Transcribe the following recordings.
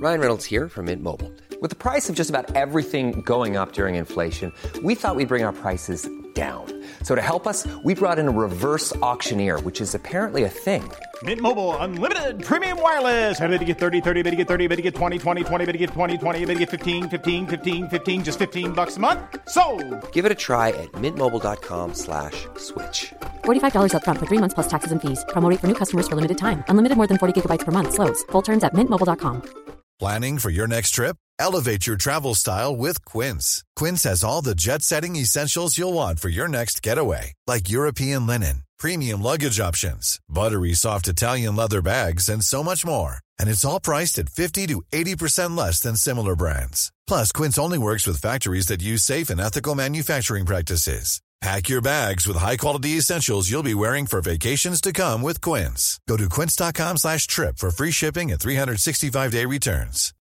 Ryan Reynolds here from Mint Mobile. With the price of just about everything going up during inflation, we thought we'd bring our prices down. So to help us, we brought in a reverse auctioneer, which is apparently a thing. Mint Mobile Unlimited Premium Wireless. How to get 30, 30, bit to get 30, bit to get 20, 20, 20, bit to get 20, 20, bit to get 15, 15, 15, 15, just $15 a month? Sold! Give it a try at mintmobile.com/switch. $45 up front for 3 months plus taxes and fees. Promo rate for new customers for limited time. Unlimited more than 40 gigabytes per month. Slows full terms at mintmobile.com. Planning for your next trip? Elevate your travel style with Quince. Quince has all the jet-setting essentials you'll want for your next getaway, like European linen, premium luggage options, buttery soft Italian leather bags, and so much more. And it's all priced at 50 to 80% less than similar brands. Plus, Quince only works with factories that use safe and ethical manufacturing practices. Pack your bags with high-quality essentials you'll be wearing for vacations to come with Quince. Go to quince.com/trip for free shipping and 365-day returns.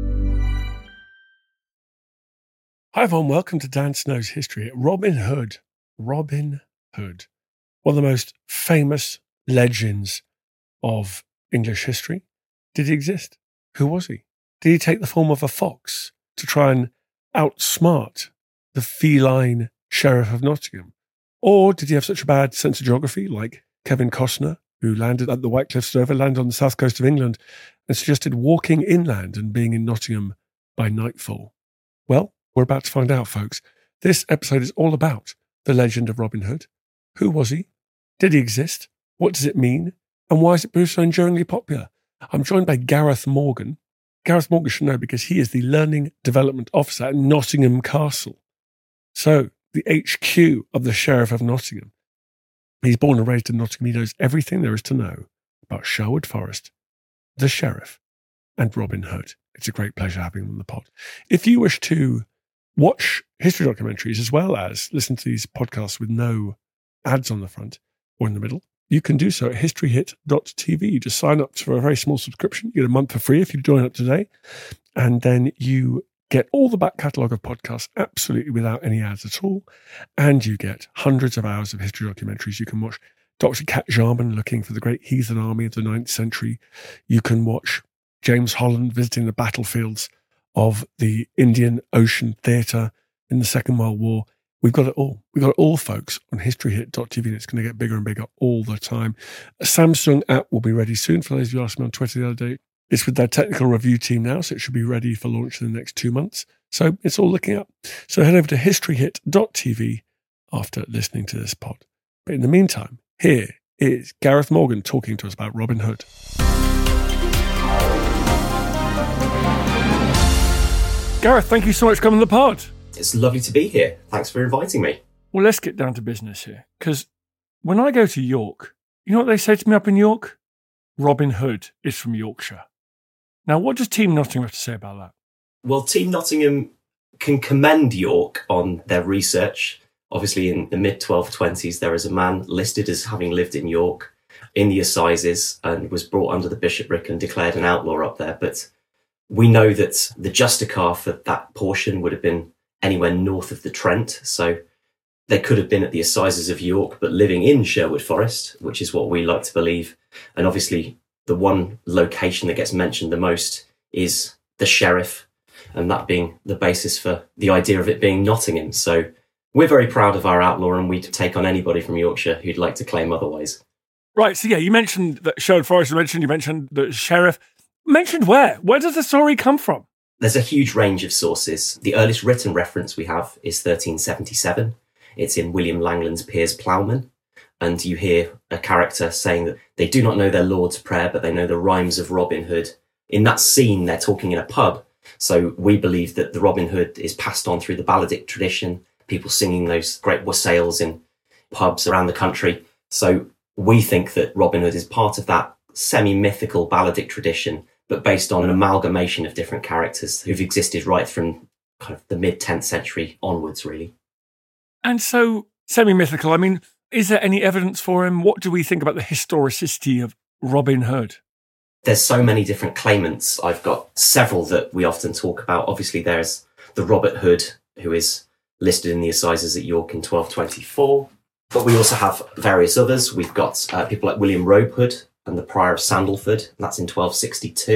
Hi everyone, welcome to Dan Snow's History. Robin Hood. Robin Hood. One of the most famous legends of English history. Did he exist? Who was he? Did he take the form of a fox to try and outsmart the feline Sheriff of Nottingham? Or did he have such a bad sense of geography, like Kevin Costner, who landed at the White Cliffs of Dover, landed on the south coast of England, and suggested walking inland and being in Nottingham by nightfall? Well, we're about to find out, folks. This episode is all about the legend of Robin Hood. Who was he? Did he exist? What does it mean? And why is it proved so enduringly popular? I'm joined by Gareth Morgan. Gareth Morgan should know because he is the Learning Development Officer at Nottingham Castle. So, the HQ of the Sheriff of Nottingham. He's born and raised in Nottingham. He knows everything there is to know about Sherwood Forest, the Sheriff, and Robin Hood. It's a great pleasure having him on the pod. If you wish to watch history documentaries as well as listen to these podcasts with no ads on the front or in the middle, you can do so at historyhit.tv. You just sign up for a very small subscription. You get a month for free if you join up today. And then you get all the back catalogue of podcasts absolutely without any ads at all. And you get hundreds of hours of history documentaries. You can watch Dr. Kat Jarman looking for the great heathen army of the 9th century. You can watch James Holland visiting the battlefields of the Indian Ocean Theatre in the Second World War. We've got it all. We've got it all, folks, on historyhit.tv, and it's going to get bigger and bigger all the time. A Samsung app will be ready soon. For those of you who asked me on Twitter the other day, it's with their technical review team now, so it should be ready for launch in the next 2 months. So it's all looking up. So head over to historyhit.tv after listening to this pod. But in the meantime, here is Gareth Morgan talking to us about Robin Hood. Gareth, thank you so much for coming on the pod. It's lovely to be here. Thanks for inviting me. Well, let's get down to business here. Because when I go to York, you know what they say to me up in York? Robin Hood is from Yorkshire. Now, what does Team Nottingham have to say about that? Well, Team Nottingham can commend York on their research. Obviously, in the mid-1220s, there is a man listed as having lived in York in the Assizes and was brought under the bishopric and declared an outlaw up there. But we know that the Justicar for that portion would have been anywhere north of the Trent. So they could have been at the Assizes of York, but living in Sherwood Forest, which is what we like to believe. And obviously, the one location that gets mentioned the most is the Sheriff, and that being the basis for the idea of it being Nottingham. So we're very proud of our outlaw, and we'd take on anybody from Yorkshire who'd like to claim otherwise. Right, so yeah, you mentioned that Sherwood Forest, you mentioned the Sheriff. Mentioned where? Where does the story come from? There's a huge range of sources. The earliest written reference we have is 1377. It's in William Langland's Piers Plowman. And you hear a character saying that they do not know their Lord's Prayer, but they know the rhymes of Robin Hood. In that scene, they're talking in a pub. So we believe that the Robin Hood is passed on through the balladic tradition, people singing those great wassails in pubs around the country. So we think that Robin Hood is part of that semi-mythical balladic tradition, but based on an amalgamation of different characters who've existed right from kind of the mid-10th century onwards, really. And so, semi-mythical, I mean, is there any evidence for him? What do we think about the historicity of Robin Hood? There's so many different claimants. I've got several that we often talk about. Obviously, there's the Robert Hood, who is listed in the Assizes at York in 1224. But we also have various others. We've got people like William Robe Hood and the Prior of Sandalford, and that's in 1262.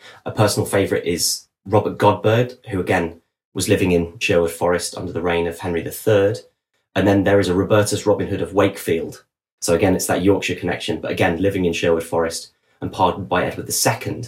A personal favourite is Robert Godbird, who again was living in Sherwood Forest under the reign of Henry III. And then there is a Robertus Robin Hood of Wakefield. So again, it's that Yorkshire connection, but again, living in Sherwood Forest and pardoned by Edward II.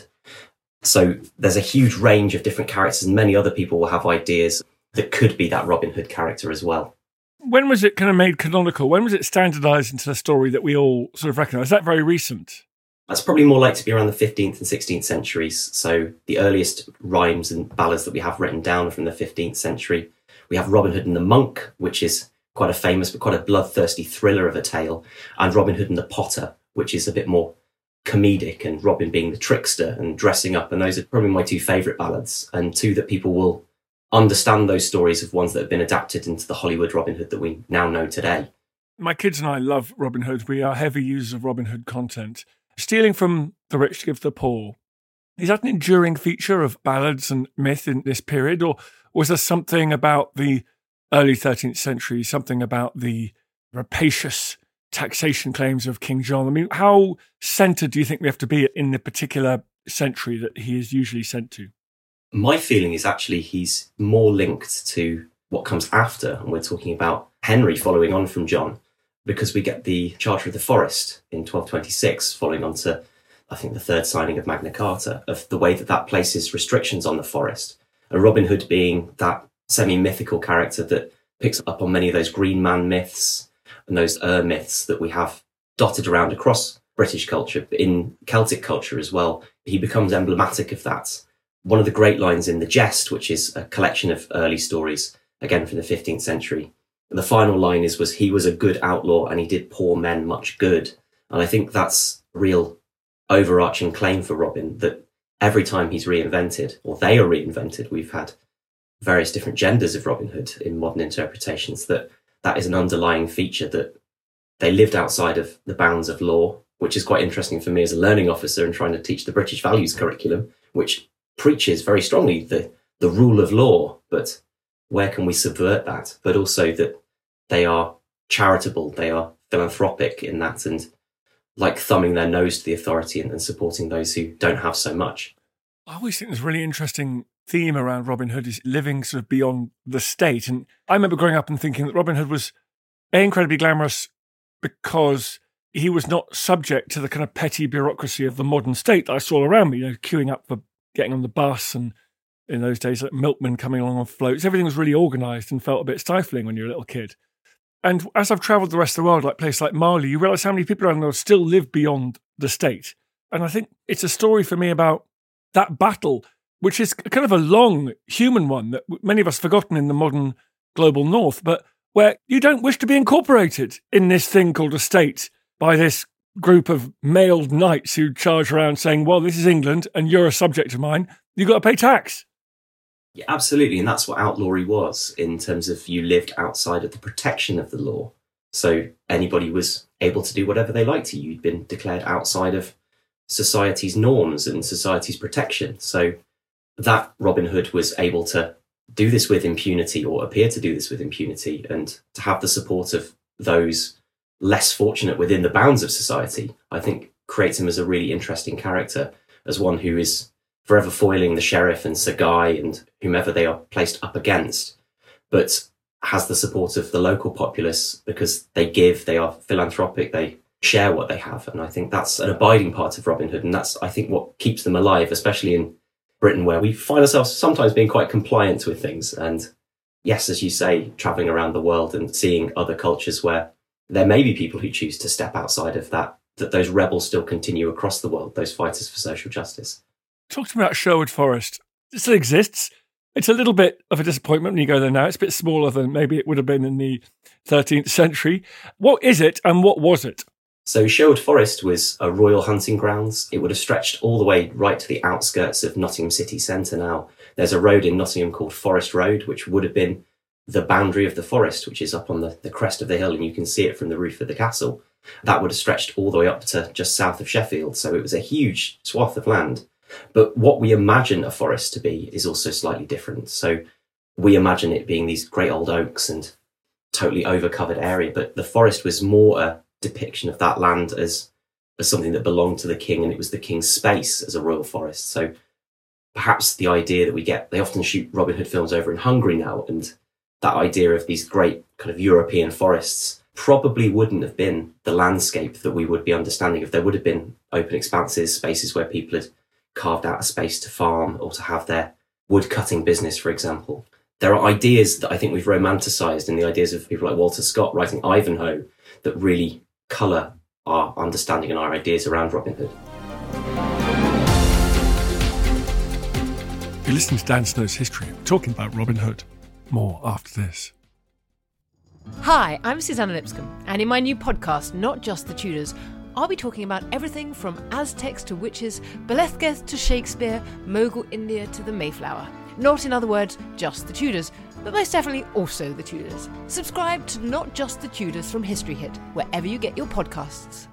So there's a huge range of different characters, and many other people will have ideas that could be that Robin Hood character as well. When was it kind of made canonical? When was it standardised into the story that we all sort of recognise? Is that very recent? That's probably more likely to be around the 15th and 16th centuries. So the earliest rhymes and ballads that we have written down are from the 15th century. We have Robin Hood and the Monk, which is quite a famous but quite a bloodthirsty thriller of a tale, and Robin Hood and the Potter, which is a bit more comedic, and Robin being the trickster and dressing up. And those are probably my two favourite ballads, and two that people will understand those stories of ones that have been adapted into the Hollywood Robin Hood that we now know today. My kids and I love Robin Hood. We are heavy users of Robin Hood content. Stealing from the rich to give to the poor. Is that an enduring feature of ballads and myth in this period, or was there something about the early 13th century, something about the rapacious taxation claims of King John? I mean, how centred do you think we have to be in the particular century that he is usually sent to? My feeling is actually he's more linked to what comes after, and we're talking about Henry following on from John, because we get the Charter of the Forest in 1226, following on to, I think, the third signing of Magna Carta, of the way that that places restrictions on the forest. And Robin Hood being that semi-mythical character that picks up on many of those Green Man myths and those myths that we have dotted around across British culture, but in Celtic culture as well. He becomes emblematic of that. One of the great lines in The Jest, which is a collection of early stories, again from the 15th century, the final line was he was a good outlaw and he did poor men much good. And I think that's a real overarching claim for Robin, that every time he's reinvented, or they are reinvented, we've had various different genders of Robin Hood in modern interpretations, that is an underlying feature, that they lived outside of the bounds of law, which is quite interesting for me as a learning officer and trying to teach the British values curriculum, which preaches very strongly the rule of law, but where can we subvert that? But also that they are charitable, they are philanthropic in that, and like thumbing their nose to the authority and supporting those who don't have so much. I always think there's a really interesting theme around Robin Hood is living sort of beyond the state. And I remember growing up and thinking that Robin Hood was incredibly glamorous because he was not subject to the kind of petty bureaucracy of the modern state that I saw around me, queuing up for getting on the bus, and in those days, like milkmen coming along on floats. Everything was really organised and felt a bit stifling when you're a little kid. And as I've travelled the rest of the world, like places like Mali, you realise how many people around the world still live beyond the state. And I think it's a story for me about that battle, which is kind of a long human one that many of us have forgotten in the modern global north, but where you don't wish to be incorporated in this thing called a state by this group of mailed knights who charge around saying, well, this is England and you're a subject of mine, you've got to pay tax. Yeah, absolutely. And that's what outlawry was, in terms of you lived outside of the protection of the law. So anybody was able to do whatever they liked to you. You'd been declared outside of society's norms and society's protection. So that Robin Hood was able to do this with impunity, or appear to do this with impunity, and to have the support of those less fortunate within the bounds of society, I think creates him as a really interesting character, as one who is forever foiling the sheriff and Sir Guy and whomever they are placed up against, but has the support of the local populace because they give, they are philanthropic, they share what they have. And I think that's an abiding part of Robin Hood. And that's, I think, what keeps them alive, especially in Britain, where we find ourselves sometimes being quite compliant with things. And yes, as you say, traveling around the world and seeing other cultures where there may be people who choose to step outside of that those rebels still continue across the world, those fighters for social justice. Talk to me about Sherwood Forest. It still exists. It's a little bit of a disappointment when you go there now. It's a bit smaller than maybe it would have been in the 13th century. What is it and what was it? So Sherwood Forest was a royal hunting grounds. It would have stretched all the way right to the outskirts of Nottingham city centre now. There's a road in Nottingham called Forest Road, which would have been the boundary of the forest, which is up on the crest of the hill, and you can see it from the roof of the castle. That would have stretched all the way up to just south of Sheffield. So it was a huge swath of land. But what we imagine a forest to be is also slightly different. So we imagine it being these great old oaks and totally overcovered area, but the forest was more a depiction of that land as something that belonged to the king, and it was the king's space as a royal forest. So perhaps the idea that we get, they often shoot Robin Hood films over in Hungary now, and that idea of these great kind of European forests probably wouldn't have been the landscape that we would be understanding if there would have been open expanses, spaces where people had carved out a space to farm or to have their wood cutting business, for example. There are ideas that I think we've romanticised in the ideas of people like Walter Scott writing Ivanhoe that really colour our understanding and our ideas around Robin Hood. You're listening to Dan Snow's History. We're talking about Robin Hood. More after this. Hi, I'm Susanna Lipscomb, and in my new podcast, Not Just the Tudors, I'll be talking about everything from Aztecs to witches, Belethgeth to Shakespeare, Mogul India to the Mayflower. Not, in other words, just the Tudors, but most definitely also the Tudors. Subscribe to Not Just the Tudors from History Hit, wherever you get your podcasts.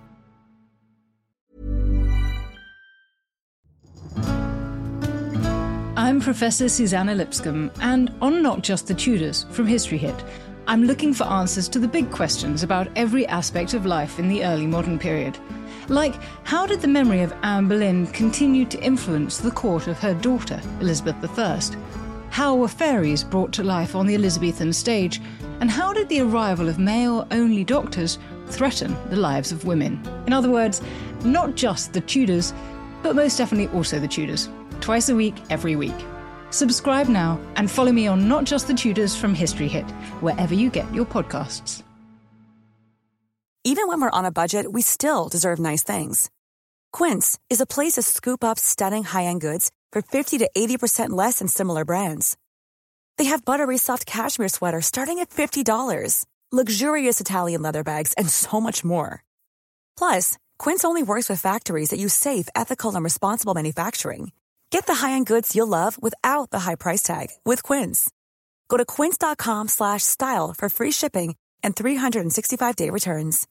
I'm Professor Susanna Lipscomb, and on Not Just the Tudors from History Hit, I'm looking for answers to the big questions about every aspect of life in the early modern period. Like, how did the memory of Anne Boleyn continue to influence the court of her daughter, Elizabeth I? How were fairies brought to life on the Elizabethan stage? And how did the arrival of male-only doctors threaten the lives of women? In other words, not just the Tudors, but most definitely also the Tudors. Twice a week, every week. Subscribe now and follow me on Not Just the Tudors from History Hit, wherever you get your podcasts. Even when we're on a budget, we still deserve nice things. Quince is a place to scoop up stunning high-end goods for 50 to 80% less than similar brands. They have buttery soft cashmere sweaters starting at $50, luxurious Italian leather bags, and so much more. Plus, Quince only works with factories that use safe, ethical, and responsible manufacturing. Get the high-end goods you'll love without the high price tag with Quince. Go to quince.com/style for free shipping and 365-day returns.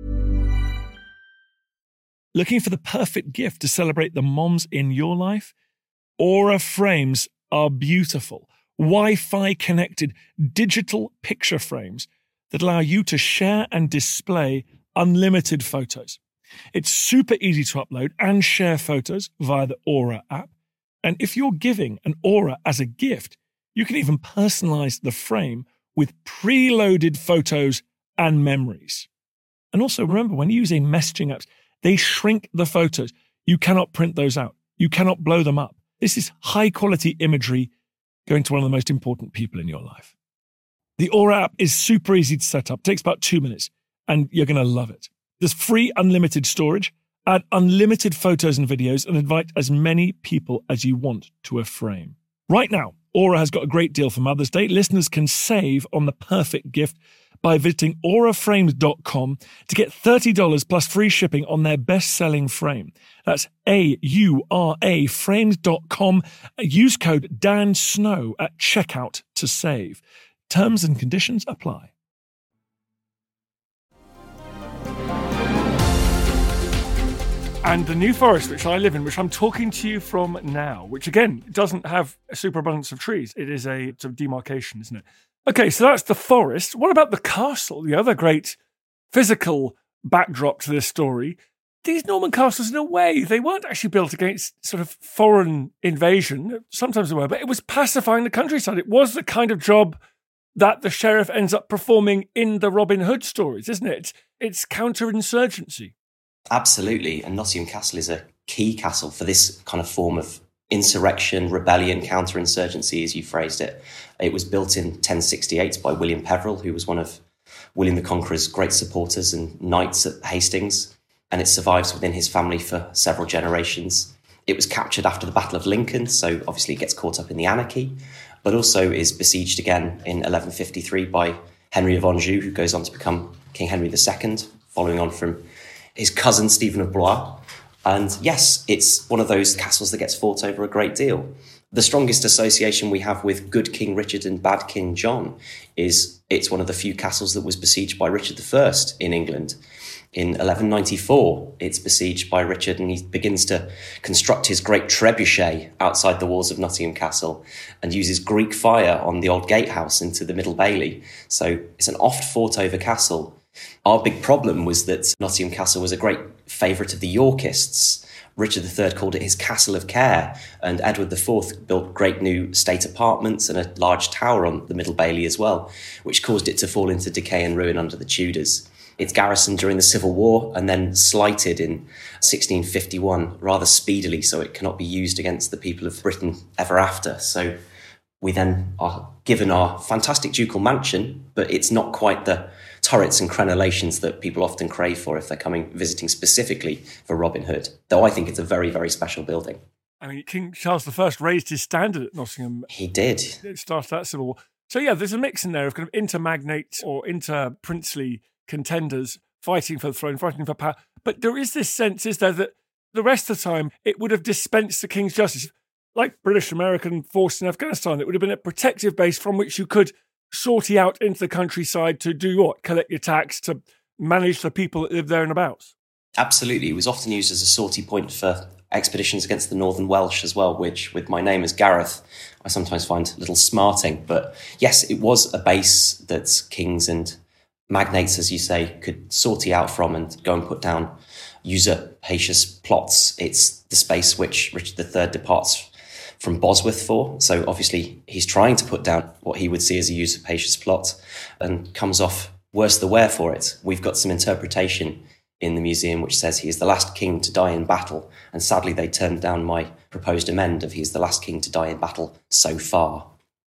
Looking for the perfect gift to celebrate the moms in your life? Aura frames are beautiful, Wi-Fi connected digital picture frames that allow you to share and display unlimited photos. It's super easy to upload and share photos via the Aura app. And if you're giving an Aura as a gift, you can even personalize the frame with preloaded photos and memories. And also remember, when using messaging apps, they shrink the photos. You cannot print those out. You cannot blow them up. This is high quality imagery going to one of the most important people in your life. The Aura app is super easy to set up. It takes about 2 minutes and you're going to love it. There's free unlimited storage, add unlimited photos and videos, and invite as many people as you want to a frame. Right now, Aura has got a great deal for Mother's Day. Listeners can save on the perfect gift by visiting auraframes.com to get $30 plus free shipping on their best-selling frame. That's AURA frames.com. Use code DANSNOW at checkout to save. Terms and conditions apply. And the New Forest, which I live in, which I'm talking to you from now, which again doesn't have a superabundance of trees. It is a sort of demarcation, isn't it? Okay, so that's the forest. What about the castle, the other great physical backdrop to this story? These Norman castles, in a way, they weren't actually built against sort of foreign invasion. Sometimes they were, but it was pacifying the countryside. It was the kind of job that the sheriff ends up performing in the Robin Hood stories, isn't it? It's counterinsurgency. Absolutely, and Nottingham Castle is a key castle for this kind of form of insurrection, rebellion, counterinsurgency, as you phrased it. It was built in 1068 by William Peveril, who was one of William the Conqueror's great supporters and knights at Hastings, and it survives within his family for several generations. It was captured after the Battle of Lincoln, so obviously it gets caught up in the anarchy, but also is besieged again in 1153 by Henry of Anjou, who goes on to become King Henry II, following on from his cousin Stephen of Blois. And yes, it's one of those castles that gets fought over a great deal. The strongest association we have with good King Richard and bad King John is it's one of the few castles that was besieged by Richard I in England. In 1194, it's besieged by Richard, and he begins to construct his great trebuchet outside the walls of Nottingham Castle and uses Greek fire on the old gatehouse into the Middle Bailey. So it's an oft fought over castle. Our big problem was that Nottingham Castle was a great favourite of the Yorkists, Richard III called it his castle of care, and Edward IV built great new state apartments and a large tower on the Middle Bailey as well, which caused it to fall into decay and ruin under the Tudors. It's garrisoned during the Civil War and then slighted in 1651 rather speedily, so it cannot be used against the people of Britain ever after. So we then are given our fantastic ducal mansion, but it's not quite the turrets and crenellations that people often crave for if they're visiting specifically for Robin Hood, though I think it's a very, very special building. I mean, King Charles I raised his standard at Nottingham. He did. It started that Civil War. So yeah, there's a mix in there of kind of inter-magnate or inter-princely contenders fighting for the throne, fighting for power. But there is this sense, is there, that the rest of the time it would have dispensed the King's justice. Like British-American force in Afghanistan, it would have been a protective base from which you could sortie out into the countryside to do what? Collect your tax, to manage the people that live there and abouts. Absolutely. It was often used as a sortie point for expeditions against the Northern Welsh as well, which, with my name as Gareth, I sometimes find a little smarting. But yes, it was a base that kings and magnates, as you say, could sortie out from and go and put down usurpacious plots. It's the space which Richard III departs from Bosworth for. So obviously he's trying to put down what he would see as a usurpacious plot and comes off worse the wear for it. We've got some interpretation in the museum which says he is the last king to die in battle, and sadly they turned down my proposed amend of he is the last king to die in battle so far.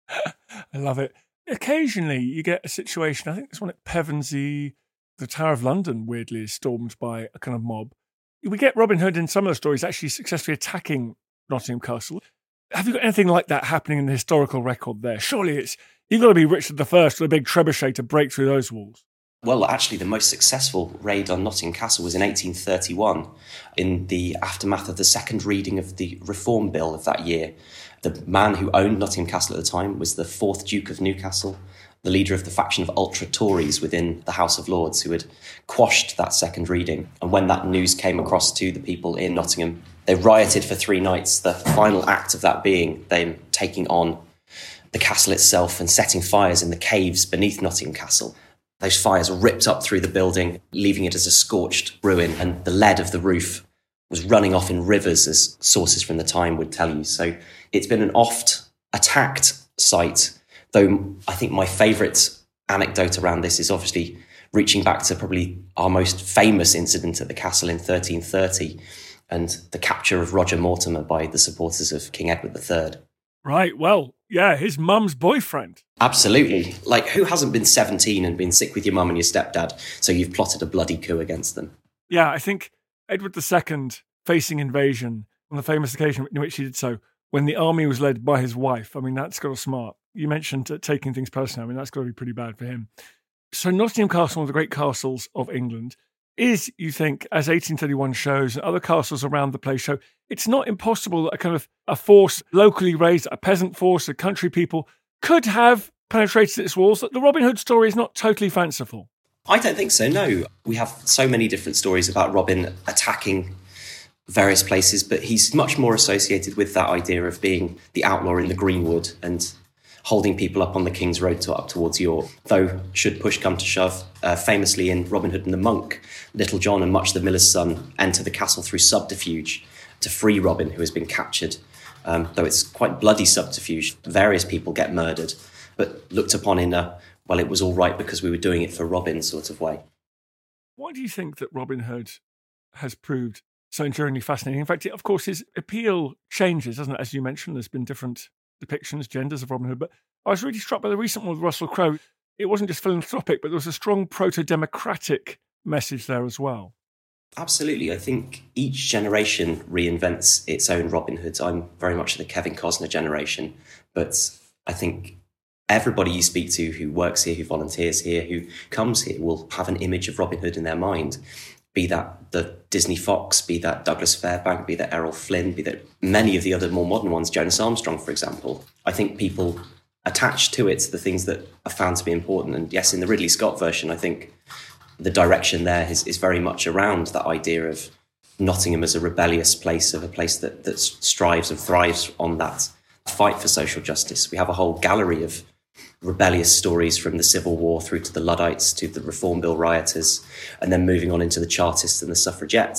I love it. Occasionally you get a situation, I think there's one at Pevensey, the Tower of London weirdly is stormed by a kind of mob. We get Robin Hood in some of the stories actually successfully attacking Nottingham Castle. Have you got anything like that happening in the historical record there? Surely you've got to be Richard I with a big trebuchet to break through those walls. Well, actually, the most successful raid on Nottingham Castle was in 1831, in the aftermath of the second reading of the Reform Bill of that year. The man who owned Nottingham Castle at the time was the 4th Duke of Newcastle, the leader of the faction of ultra-Tories within the House of Lords, who had quashed that second reading. And when that news came across to the people in Nottingham, they rioted for 3 nights, the final act of that being them taking on the castle itself and setting fires in the caves beneath Nottingham Castle. Those fires ripped up through the building, leaving it as a scorched ruin, and the lead of the roof was running off in rivers, as sources from the time would tell you. So it's been an oft-attacked site, though I think my favourite anecdote around this is obviously reaching back to probably our most famous incident at the castle in 1330 and the capture of Roger Mortimer by the supporters of King Edward III. Right, well, yeah, his mum's boyfriend. Absolutely. Like, who hasn't been 17 and been sick with your mum and your stepdad, so you've plotted a bloody coup against them? Yeah, I think Edward II facing invasion on the famous occasion in which he did so, when the army was led by his wife. I mean, that's got to smart. You mentioned taking things personally. I mean, that's got to be pretty bad for him. So Nottingham Castle, one of the great castles of England, is, you think, as 1831 shows and other castles around the place show, it's not impossible that a kind of a force locally raised, a peasant force, a country people, could have penetrated its walls. The Robin Hood story is not totally fanciful. I don't think so, no. We have so many different stories about Robin attacking various places, but he's much more associated with that idea of being the outlaw in the greenwood and holding people up on the King's Road up towards York. Though, should push come to shove, famously in Robin Hood and the Monk, Little John and Much the Miller's son enter the castle through subterfuge to free Robin, who has been captured. Though it's quite bloody subterfuge. Various people get murdered, but looked upon in a, well, it was all right because we were doing it for Robin sort of way. Why do you think that Robin Hood has proved so enduringly fascinating? In fact, of course, his appeal changes, doesn't it? As you mentioned, there's been different depictions, genders of Robin Hood, but I was really struck by the recent one with Russell Crowe. It wasn't just philanthropic, but there was a strong proto-democratic message there as well. Absolutely. I think each generation reinvents its own Robin Hoods. I'm very much the Kevin Costner generation, but I think everybody you speak to who works here, who volunteers here, who comes here will have an image of Robin Hood in their mind. Be that the Disney Fox, be that Douglas Fairbank, be that Errol Flynn, be that many of the other more modern ones, Jonas Armstrong, for example. I think people attach to it the things that are found to be important. And yes, in the Ridley Scott version, I think the direction there is very much around that idea of Nottingham as a rebellious place, of a place that strives and thrives on that fight for social justice. We have a whole gallery of rebellious stories from the Civil War through to the Luddites, to the Reform Bill rioters, and then moving on into the Chartists and the Suffragettes.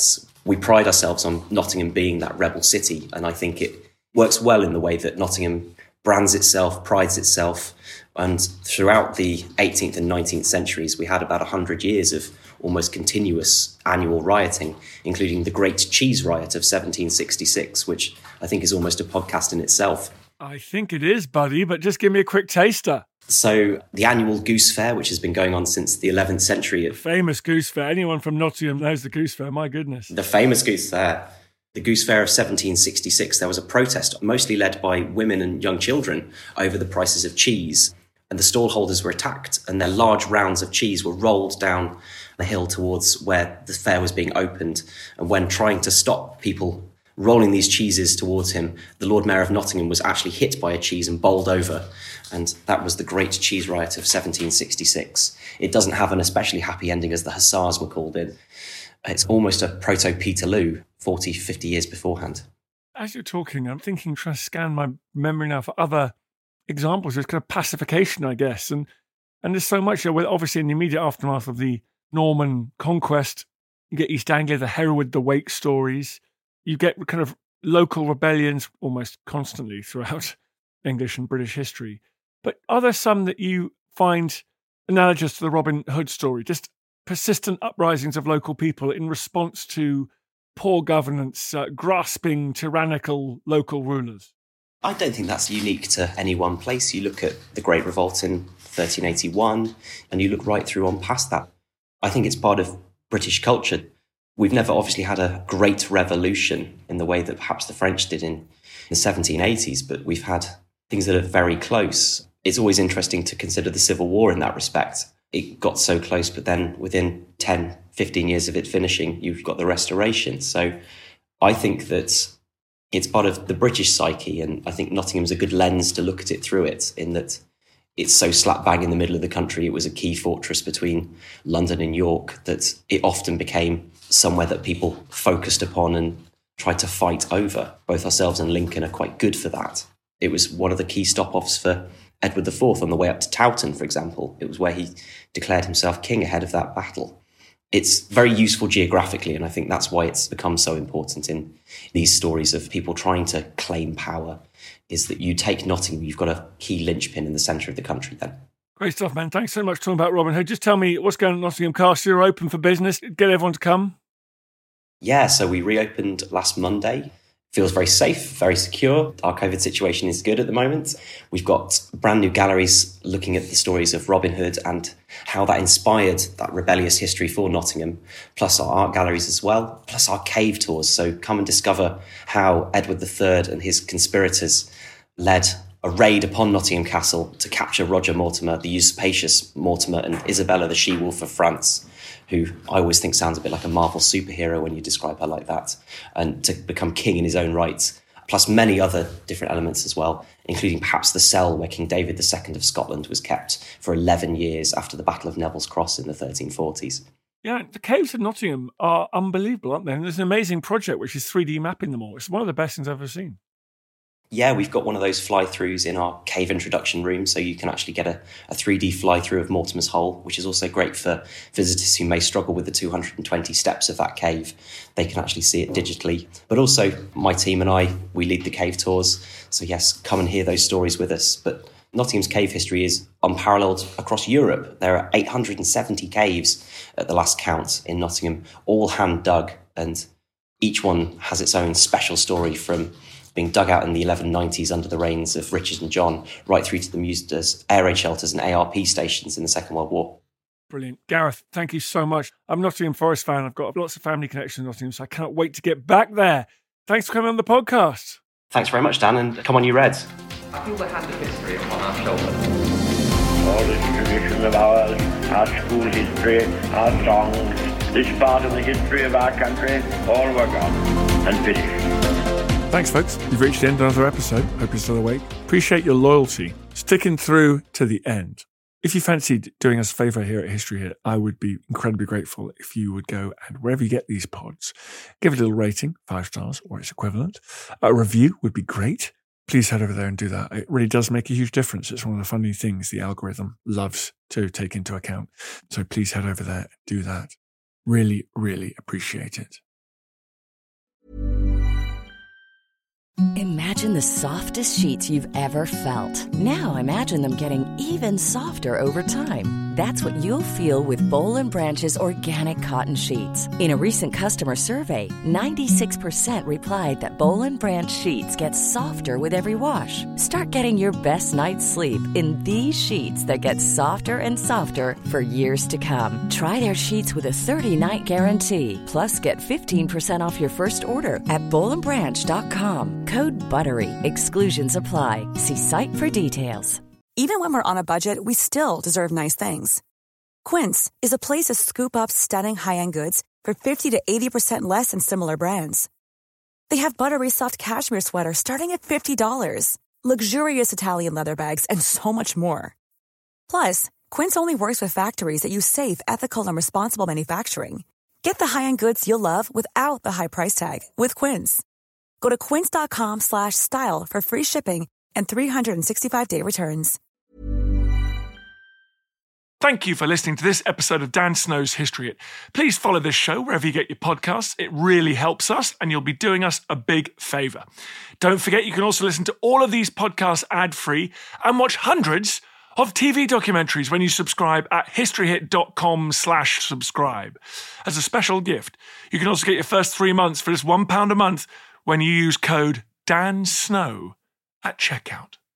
We pride ourselves on Nottingham being that rebel city, and I think it works well in the way that Nottingham brands itself, prides itself. And throughout the 18th and 19th centuries, we had about 100 years of almost continuous annual rioting, including the Great Cheese Riot of 1766, which I think is almost a podcast in itself. I think it is, buddy, but just give me a quick taster. So the annual Goose Fair, which has been going on since the 11th century. The famous Goose Fair. Anyone from Nottingham knows the Goose Fair, my goodness. The famous Goose Fair. The Goose Fair of 1766, there was a protest, mostly led by women and young children, over the prices of cheese. And the stallholders were attacked, and their large rounds of cheese were rolled down the hill towards where the fair was being opened. And when trying to stop people rolling these cheeses towards him, the Lord Mayor of Nottingham was actually hit by a cheese and bowled over. And that was the Great Cheese Riot of 1766. It doesn't have an especially happy ending, as the Hussars were called in. It's almost a proto-Peterloo, 40, 50 years beforehand. As you're talking, I'm thinking, trying to scan my memory now for other examples. There's kind of pacification, I guess. And there's so much, obviously in the immediate aftermath of the Norman conquest, you get East Anglia, the Hereward, the Wake stories. You get kind of local rebellions almost constantly throughout English and British history. But are there some that you find analogous to the Robin Hood story? Just persistent uprisings of local people in response to poor governance, grasping tyrannical local rulers? I don't think that's unique to any one place. You look at the Great Revolt in 1381, and you look right through on past that. I think it's part of British culture. We've never obviously had a great revolution in the way that perhaps the French did in the 1780s, but we've had things that are very close. It's always interesting to consider the Civil War in that respect. It got so close, but then within 10, 15 years of it finishing, you've got the Restoration. So I think that it's part of the British psyche, and I think Nottingham's a good lens to look at it through it, in that it's so slap bang in the middle of the country. It was a key fortress between London and York that it often became somewhere that people focused upon and tried to fight over. Both ourselves and Lincoln are quite good for that. It was one of the key stop-offs for Edward IV on the way up to Towton, for example. It was where he declared himself king ahead of that battle. It's very useful geographically, and I think that's why it's become so important in these stories of people trying to claim power, is that you take Nottingham, you've got a key linchpin in the centre of the country then. Great stuff, man. Thanks so much for talking about Robin Hood. Just tell me what's going on at Nottingham Castle. You're open for business. Get everyone to come. Yeah, so we reopened last Monday. Feels very safe, very secure. Our COVID situation is good at the moment. We've got brand new galleries looking at the stories of Robin Hood and how that inspired that rebellious history for Nottingham, plus our art galleries as well, plus our cave tours. So come and discover how Edward III and his conspirators led a raid upon Nottingham Castle to capture Roger Mortimer, the usurpacious Mortimer, and Isabella, the she-wolf of France, who I always think sounds a bit like a Marvel superhero when you describe her like that, and to become king in his own right, plus many other different elements as well, including perhaps the cell where King David II of Scotland was kept for 11 years after the Battle of Neville's Cross in the 1340s. Yeah, the caves of Nottingham are unbelievable, aren't they? And there's an amazing project which is 3D mapping them all. It's one of the best things I've ever seen. Yeah, we've got one of those fly-throughs in our cave introduction room, so you can actually get a 3D fly-through of Mortimer's Hole, which is also great for visitors who may struggle with the 220 steps of that cave. They can actually see it digitally. But also, my team and I, we lead the cave tours. So yes, come and hear those stories with us. But Nottingham's cave history is unparalleled across Europe. There are 870 caves at the last count in Nottingham, all hand-dug, and each one has its own special story, from being dug out in the 1190s under the reigns of Richard and John, right through to them used as air raid shelters and ARP stations in the Second World War. Brilliant. Gareth, thank you so much. I'm a Nottingham Forest fan. I've got lots of family connections in Nottingham, so I can't wait to get back there. Thanks for coming on the podcast. Thanks very much, Dan, and come on, you Reds. I feel the hand of history upon our shoulders. All this tradition of ours, our school history, our songs, this part of the history of our country, all were gone and finished. Thanks, folks. You've reached the end of another episode. Hope you're still awake. Appreciate your loyalty, sticking through to the end. If you fancied doing us a favour here at History Hit, I would be incredibly grateful if you would go and wherever you get these pods, give it a little rating, 5 stars or its equivalent. A review would be great. Please head over there and do that. It really does make a huge difference. It's one of the funny things the algorithm loves to take into account. So please head over there and do that. Really, really appreciate it. Imagine the softest sheets you've ever felt. Now imagine them getting even softer over time. That's what you'll feel with Boll & Branch's organic cotton sheets. In a recent customer survey, 96% replied that Boll & Branch sheets get softer with every wash. Start getting your best night's sleep in these sheets that get softer and softer for years to come. Try their sheets with a 30-night guarantee. Plus, get 15% off your first order at bollandbranch.com. Code BUTTERY. Exclusions apply. See site for details. Even when we're on a budget, we still deserve nice things. Quince is a place to scoop up stunning high-end goods for 50 to 80% less than similar brands. They have buttery soft cashmere sweaters starting at $50, luxurious Italian leather bags, and so much more. Plus, Quince only works with factories that use safe, ethical, and responsible manufacturing. Get the high-end goods you'll love without the high price tag with Quince. Go to quince.com/style for free shipping and 365-day returns. Thank you for listening to this episode of Dan Snow's History Hit. Please follow this show wherever you get your podcasts. It really helps us, and you'll be doing us a big favour. Don't forget, you can also listen to all of these podcasts ad-free and watch hundreds of TV documentaries when you subscribe at historyhit.com/subscribe. As a special gift, you can also get your first 3 months for just £1 a month when you use code DANSNOW at checkout.